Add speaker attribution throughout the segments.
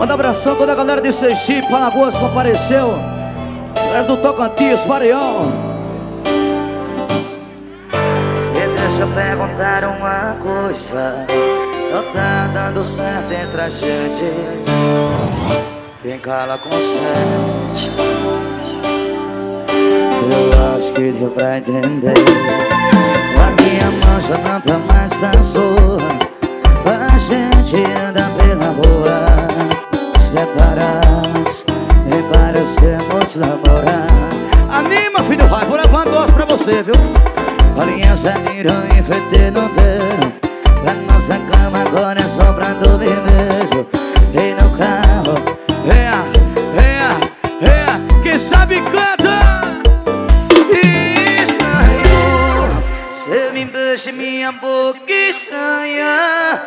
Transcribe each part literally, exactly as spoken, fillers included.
Speaker 1: Manda abração toda a galera de Sergipe, Alagoas compareceu. Galera do Tocantins, Maranhão.
Speaker 2: E deixa eu perguntar uma coisa: não tá dando certo entre a gente. Quem cala consente. Eu acho que deu pra entender. A minha mão já não tá mais tão sua. A gente anda pela rua separados e parecemos namorar.
Speaker 1: Anima, filho, vai, vou levar doce pra você, viu?
Speaker 2: Olhinhas viram e fedendo dedo. A nossa cama agora é só pra dormir mesmo. E no carro,
Speaker 1: é, é, é, quem sabe canta.
Speaker 2: Estranho, cê me beija minha boca estranha.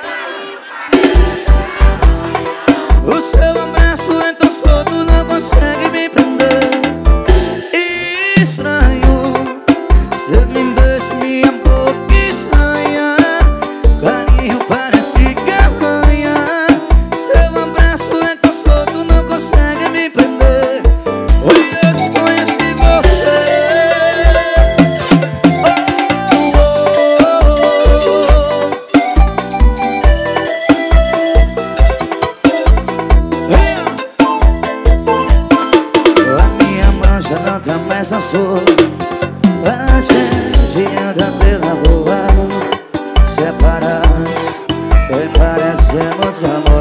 Speaker 2: O seu abraço é tão solto, não consegue me prender. Estranho, cê me beija minha boca estranha. Carinho parece que arranha. Seu abraço é tão solto, não consegue me prender. Oi, eu desconheci você. Não tá mais na sua. A gente anda pela rua separados e parecemos amor.